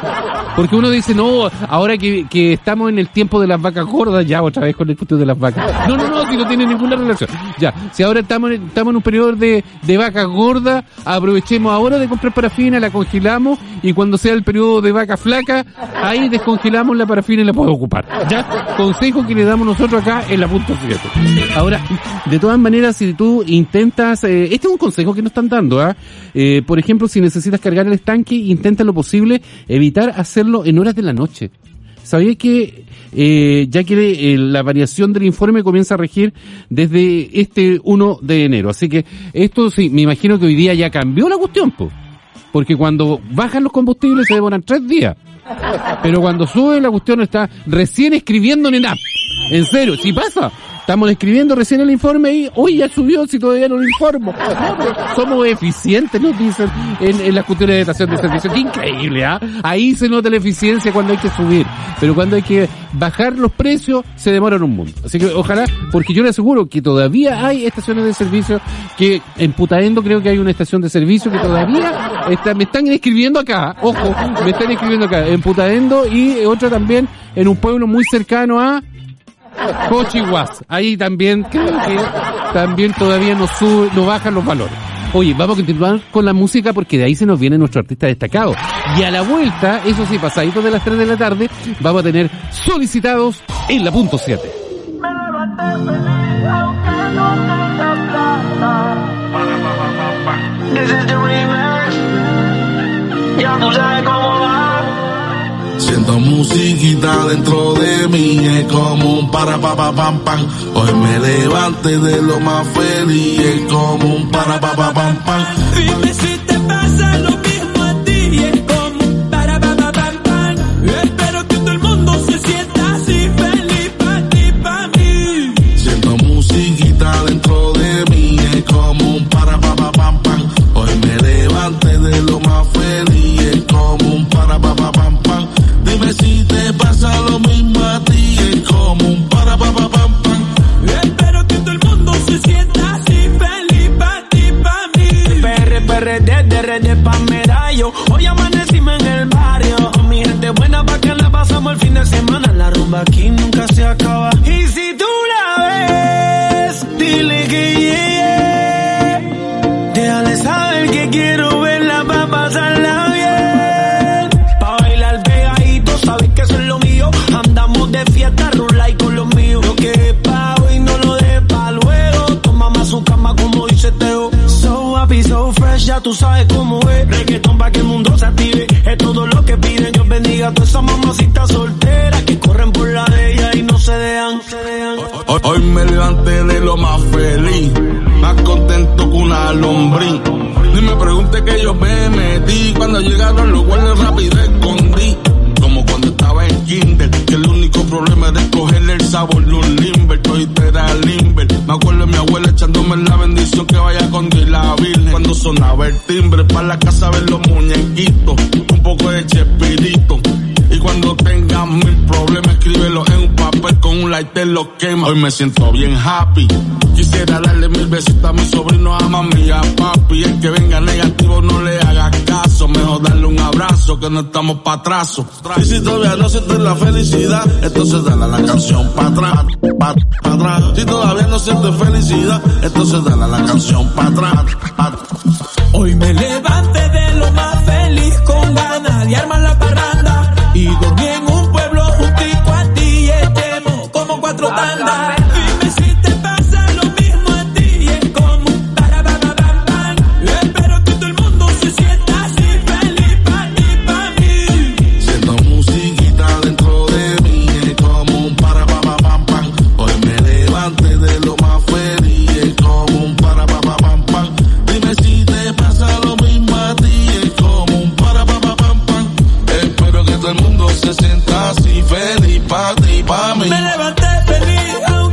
Porque uno dice, no, ahora que, que estamos en el tiempo de las vacas gordas, ya otra vez con el futuro de las vacas. No, no, no, si no tiene ninguna relación. Ya, si ahora estamos en, estamos en un periodo de, de vacas gordas, aprovechemos ahora de comprar parafina, la congelamos, y cuando sea el periodo de vaca flaca, ahí descongelamos la parafina y la podemos ocupar. Ya, consejo que le damos nosotros acá en la punto siete. Ahora, de todas maneras, si tú intentas, eh, este es un consejo que nos están dando, ¿ah? ¿eh? Eh, por ejemplo, si necesitas cargar el estanque, intenta lo posible evitar hacerlo en horas de la noche. ¿Sabías que eh, ya que eh, la variación del informe comienza a regir desde este uno de enero? Así que esto sí, me imagino que hoy día ya cambió la cuestión, po, porque cuando bajan los combustibles se demoran tres días. Pero cuando sube la cuestión está recién escribiendo en el app. En serio, si pasa. Estamos escribiendo recién el informe y hoy ya subió si todavía no lo informo. No, pero somos eficientes, nos dicen en, en las cuestiones de estación de servicio. Qué increíble, ¿ah? ¿eh? Ahí se nota la eficiencia cuando hay que subir. Pero cuando hay que bajar los precios, se demoran un mundo. Así que ojalá, porque yo le aseguro que todavía hay estaciones de servicio, que en Putaendo creo que hay una estación de servicio que todavía está, me están escribiendo acá, ojo, me están escribiendo acá, en Putaendo, y otra también en un pueblo muy cercano a Cochihuas. Ahí también creo que también todavía no sube, no bajan los valores. Oye, vamos a continuar con la música porque de ahí se nos viene nuestro artista destacado. Y a la vuelta, eso sí, pasadito de las tres de la tarde, vamos a tener solicitados en la punto siete. Me levanté feliz, aunque no tenga plata. This is the remix. Ya tú sabes cómo va. Siento musiquita dentro de mí, es como un para pa pa pam pam. Hoy me levanté de lo más feliz, es como un para pa pa pam pam. Dime si te pasa lo mismo a ti, es como un para pa pa pam pam. Espero que todo el mundo se sienta así, feliz pa' ti, pa' mí. Siento musiquita dentro de mí, es como un para pa pa pam pam. Hoy me levanté de lo más feliz, es como un para pa pa pam pam. Dime si te pasa lo mismo a ti, es como un para pa pa pam pam. Espero que todo el mundo se sienta así, feliz pa' ti, pa' mí. P R, P R D, D R D pa' medallo. Hoy amanecimos en el barrio. Mi gente buena pa' que la pasamos el fin de semana. La rumba aquí nunca se acaba. Y si tú la ves, dile que llegue. Déjale saber que quiero verla pa' pasarla bien. Pa' bailar pegadito, sabes que eso es lo mío. Andamos de fiesta, rula y con los míos. Lo que es pa' hoy no lo dejes pa' luego. Toma más su cama como dice Teo. So happy, so fresh, ya tú sabes cómo es. Reggaetón pa' que el mundo se active. Es todo lo que piden. Dios bendiga a todas esas mamacitas solteras que corren por la de ella y no se dejan. No se dejan. Hoy, hoy me levanté de lo más feliz, más contento que una lombriz. Ni me pregunte que yo me metí, cuando llegaron los guardias rápido escondí. Como cuando estaba en kinder, que el único problema era escogerle el sabor de un limber. Estoy era limber. Me acuerdo de mi abuela echándome la bendición que vaya con Dios y la Virgen. Cuando sonaba el timbre, para la casa ver los muñequitos, un poco de chespirito. Y cuando tengas mil problemas, escríbelo en un papel con un lighter, lo quema. Hoy me siento bien happy. Quisiera darle mil besitos a mi sobrino, a mami y a papi. El que venga negativo no le haga caso. Mejor darle un abrazo que no estamos pa' atraso. Y si todavía no sientes la felicidad, entonces dale a la canción pa' atrás, pa' pa' atrás. Si todavía no sientes felicidad, entonces dale a la canción pa' atrás, pa' atrás. Hoy me levanté de lo más feliz, con ganas de armar la parranda. Y dormí en un pueblo justico a ti y estemos como cuatro tandas. Dime si te pasa lo mismo a ti, es como un para pa pa pam pam. Espero que todo el mundo se sienta así, feliz pa' ti, pa' mí. Siento musiquita dentro de mí, es como un para pa pa pam pam. Hoy me levanté de lo más feliz, es como un para pa pa pam pam. Dime si te pasa lo mismo a ti, es como un para pa pa pam pam. Espero que todo el mundo se sienta así, feliz pa' ti, pa' mí. Me levanté feliz,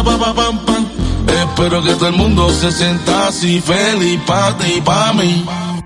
para pa pa pam pam. Espero que todo el mundo se sienta así feliz pa' ti y pa' mí.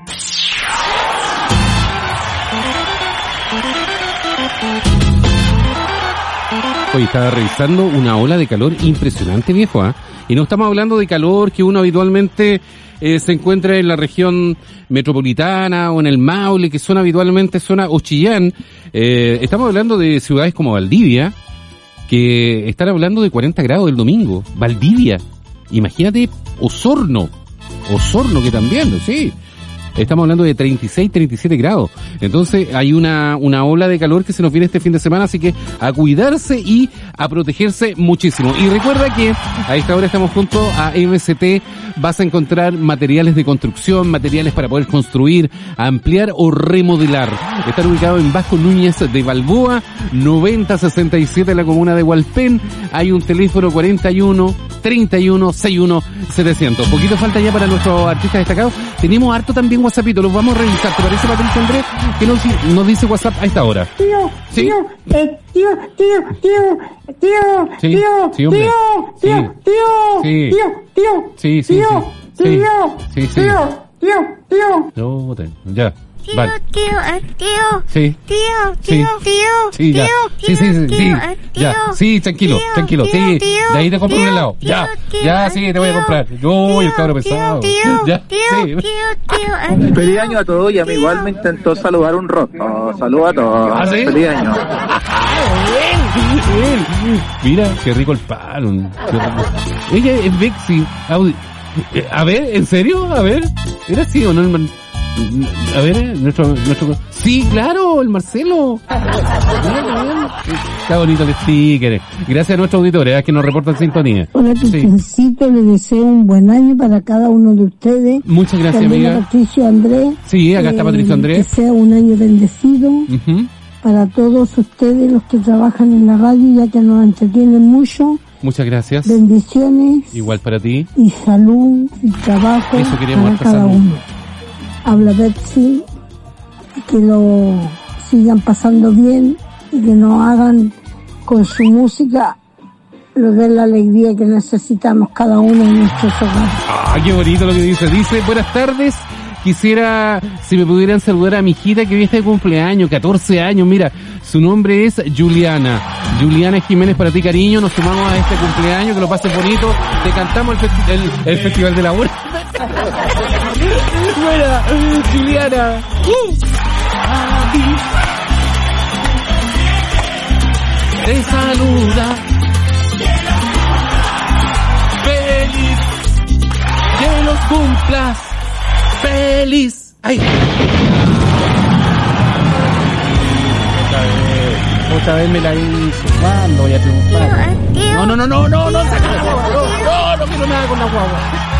Hoy estaba revisando una ola de calor impresionante, viejo, ¿ah? ¿eh? Y no estamos hablando de calor que uno habitualmente eh, se encuentra en la región metropolitana o en el Maule, que son habitualmente zona o Chillán. Eh, estamos hablando de ciudades como Valdivia, que están hablando de cuarenta grados el domingo. Valdivia. Imagínate Osorno. Osorno que también, sí. Estamos hablando de treinta y seis, treinta y siete grados. Entonces hay una una ola de calor que se nos viene este fin de semana, así que a cuidarse y a protegerse muchísimo. Y recuerda que a esta hora estamos junto a M C T. Vas a encontrar materiales de construcción, materiales para poder construir, ampliar o remodelar. Están ubicados en Vasco Núñez de Balboa, noventa sesenta y siete en la comuna de Hualpén. Hay un teléfono cuarenta y uno, treinta y uno, sesenta y uno, setecientos. Poquito falta ya para nuestros artistas destacados. Tenemos harto también WhatsAppito, los vamos a revisar. ¿Te parece, Patricia Andrés? ¿Qué nos, nos dice WhatsApp a esta hora? Tío, ¿sí? tío, eh, tío, tío, tío, tío, sí, tío, sí, hombre. tío, tío, sí. tío, sí. tío, tío, sí, sí, tío, sí, tío, sí, sí, tío, tío, tío, no, te, ya. tío, Vale. tío, eh, tío, Sí. tío, Sí. tío, tío, Sí, ya. tío, Sí, sí, sí, tío, sí. eh, Ya. tío, Sí, tranquilo, tío, tranquilo. tío, Sí. tío, De ahí te compro un tío, helado. tío, Ya. tío, Ya, eh, sí, te voy a tío, comprar. Yo, el cabro pesado. tío, Ya. tío, Sí. tío, tío, eh, Feliz año a todos y a mí igual me intentó saludar un roto. Saludos a todos. ¿Ah, sí? Feliz año. Bien. Mira, qué rico el palo. Qué rico. Ella es Bexy. Audi- eh, A ver, ¿en serio? A ver. ¿Era así o no? El man- A ver, eh, nuestro, nuestro... Sí, claro, el Marcelo. Bien, bien. Está bonito el sticker. Gracias a nuestros auditores, eh, que nos reportan sintonía. Hola, Cristiancito, le deseo un buen año para cada uno de ustedes. Muchas gracias, también amiga. a Patricio Andrés. Sí, acá está eh, Patricio Andrés. Que sea un año bendecido Ujú. para todos ustedes, los que trabajan en la radio, ya que nos entretienen mucho. Muchas gracias. Bendiciones Igual para ti. y salud y trabajo Eso queríamos para cada empezar. uno. Habla Betsy, que lo sigan pasando bien y que nos hagan con su música, lo den la alegría que necesitamos cada uno en nuestros hogares. Ah, qué bonito lo que dice. Dice, buenas tardes. Quisiera, si me pudieran saludar a mi hijita que hoy está de cumpleaños, catorce años. Mira, su nombre es Juliana. Juliana Jiménez, para ti, cariño. Nos sumamos a este cumpleaños, que lo pases bonito. Te cantamos el, festi- el, el Festival de la Buena. Buena, Juliana. Te saluda. Feliz. Que los cumplas. Feliz. Ay. Otra vez. Otra vez me la hizo. ¿Cuándo voy a triunfar? No, no, no, no, no, no, saca la guagua. No, no, no quiero nada con la guagua.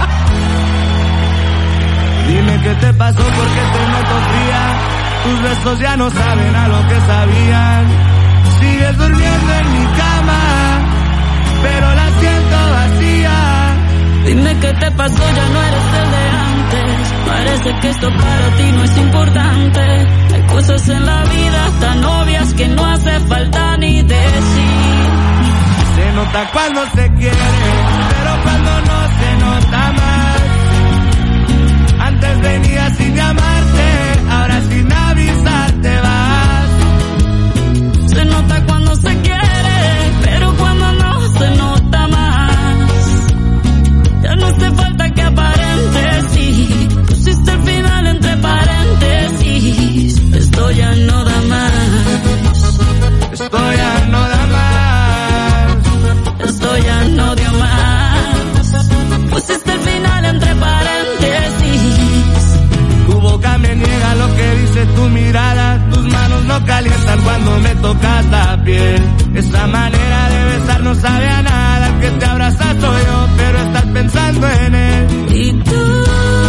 Dime qué te pasó porque te noto fría. Tus besos ya no saben a lo que sabían. Sigues durmiendo en mi cama, pero la siento vacía. Dime qué te pasó, ya no eres el de antes. Parece que esto para ti no es importante. Hay cosas en la vida tan obvias que no hace falta ni decir. Se nota cuando se quiere, pero cuando no se nota más. Antes venías sin llamarte, ahora sin avisar te vas. Se nota cuando se quiere, pero cuando no se nota más. Ya no hace falta que aparentes, sí. Pusiste el final entre paréntesis. Esto ya no da más. Esto ya no da más. Esto ya no dio más. Pusiste el final entre paréntesis. Tu boca me niega lo que dice tu mirada. Tus manos no calientan cuando me tocas la piel. Esa manera de besar no sabe a nada. El que te abraza soy yo, pero estás pensando en él. Y tú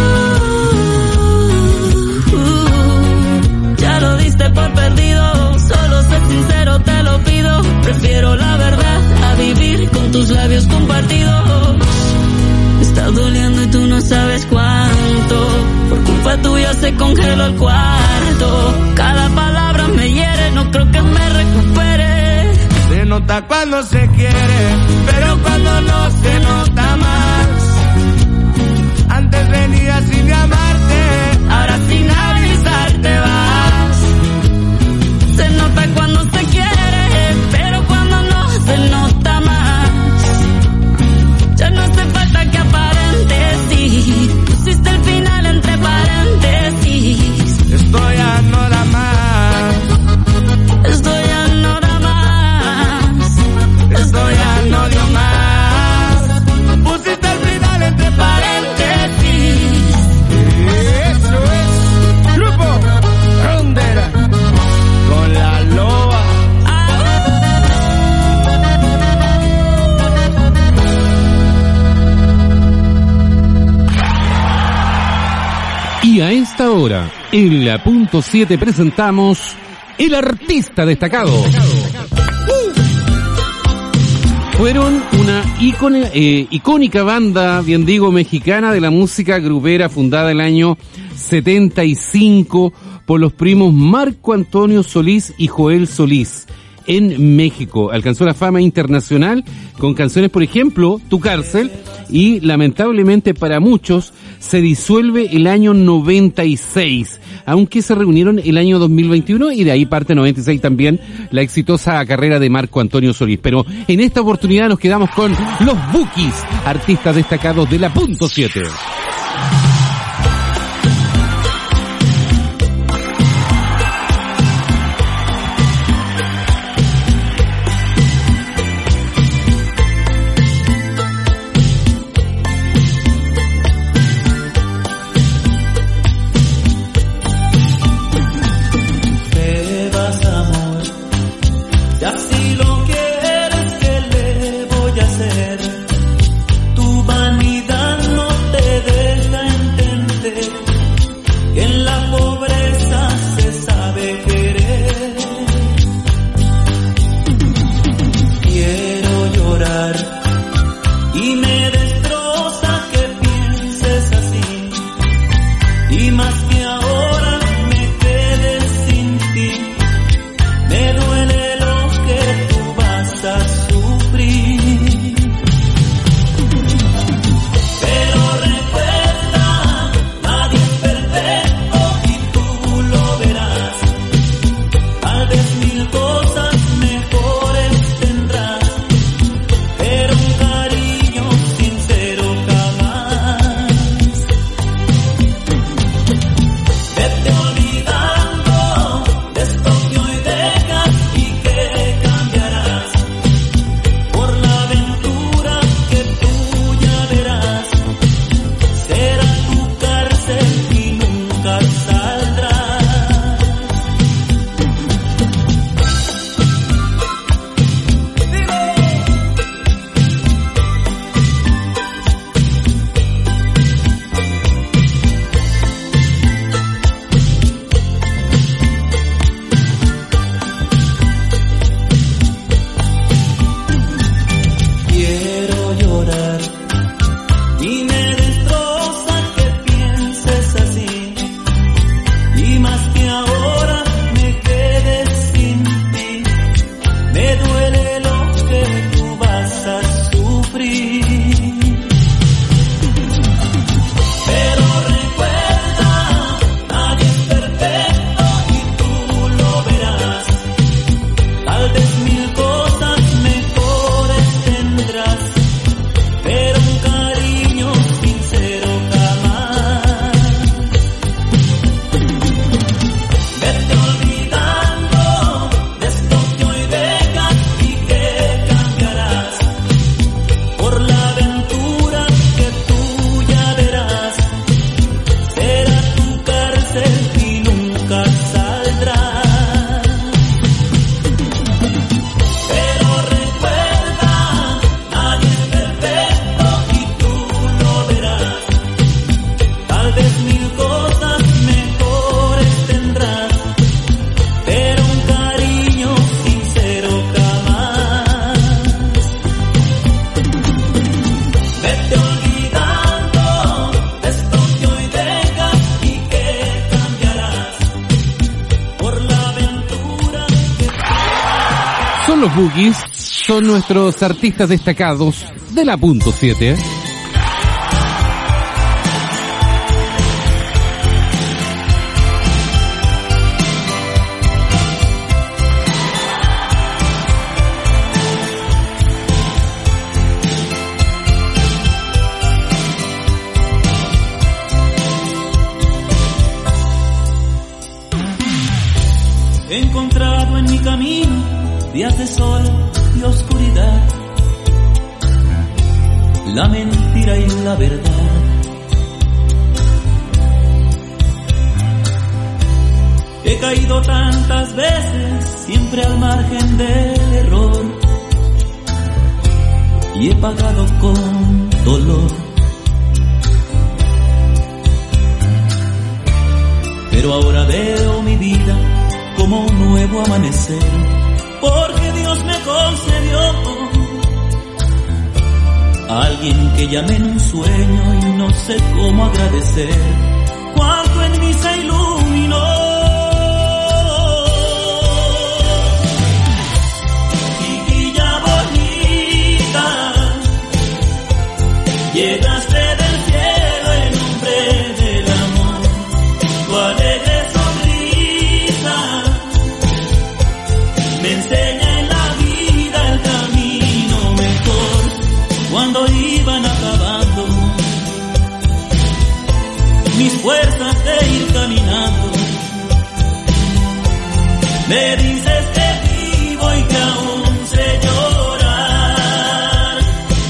uh, ya lo diste por perdido. Solo sé sincero, te lo pido. Prefiero la verdad a vivir con tus labios compartidos. Me está doliendo y tú no sabes cuánto. Por culpa tuya se congeló el cuarto. Cada palabra me hiere, no creo que me recupere. Se nota cuando se quiere, pero cuando cuando no se nota más. Antes venías sin amarte, ahora sin avisar te vas. Se nota cuando se quiere, pero cuando no se nota más. Ya no hace falta que aparentes, sí. Pusiste el final entre paréntesis. Esto ya no da más. Esto ya no da más. Esto ya no dio más. Pusiste el final entre paréntesis. Eso es Grupo Rondera con la loba. Y a esta hora, en la punto siete presentamos El Artista Destacado. Fueron una icone, eh, icónica banda, bien digo, mexicana de la música grupera, fundada en el año setenta y cinco por los primos Marco Antonio Solís y Joel Solís en México. Alcanzó la fama internacional con canciones, por ejemplo, Tu Cárcel, y lamentablemente para muchos se disuelve el año noventa y seis, aunque se reunieron el año dos mil veintiuno y de ahí parte noventa y seis también la exitosa carrera de Marco Antonio Solís. Pero en esta oportunidad nos quedamos con los Bukis, artistas destacados de la punto siete. Los Bukis son nuestros artistas destacados de la punto siete. He encontrado en mi camino días de sol y oscuridad, la mentira y la verdad. He caído tantas veces, siempre al margen del error, y he pagado con dolor. Pero ahora veo mi vida como un nuevo amanecer, porque Dios me concedió a alguien que llamé en un sueño y no sé cómo agradecer cuánto en mí se iluminó. Chiquilla bonita, llegaste del cielo en nombre del amor, tu alegre sonrisa me enseña en la vida el camino mejor. Cuando iban acabando mis fuerzas de ir caminando, me dices que vivo y que aún sé llorar.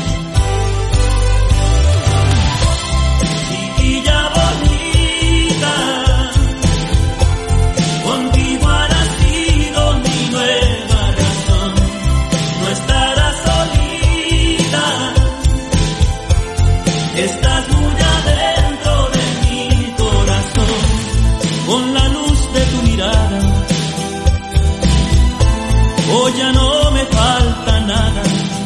Chiquilla bonita, contigo ha nacido mi nueva razón. No estarás solita, estás muy adentro de mi corazón. Con la luz de tu mirada, hoy ya no me falta nada.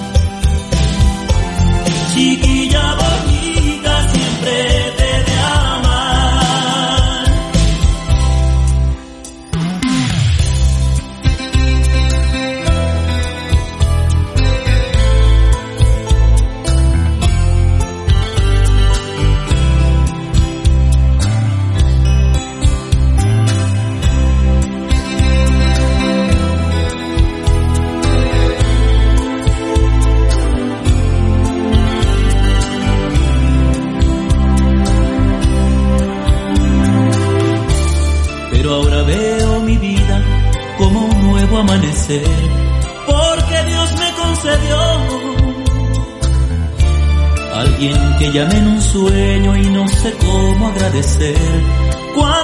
Chiquilla bonita, siempre te he de amar. Pero ahora veo mi vida como un nuevo amanecer, porque Dios me concedió a alguien que llamé en un sueño y no sé cómo agradecer cuánto